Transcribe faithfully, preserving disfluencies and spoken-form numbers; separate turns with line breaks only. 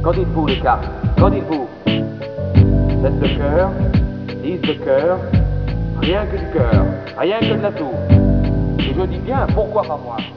Qu'en dites-vous, les cartes? Qu'en dites-vous? sept de cœur, dix de cœur, rien que du cœur, rien que de l'atout. Et je dis bien, pourquoi pas moi?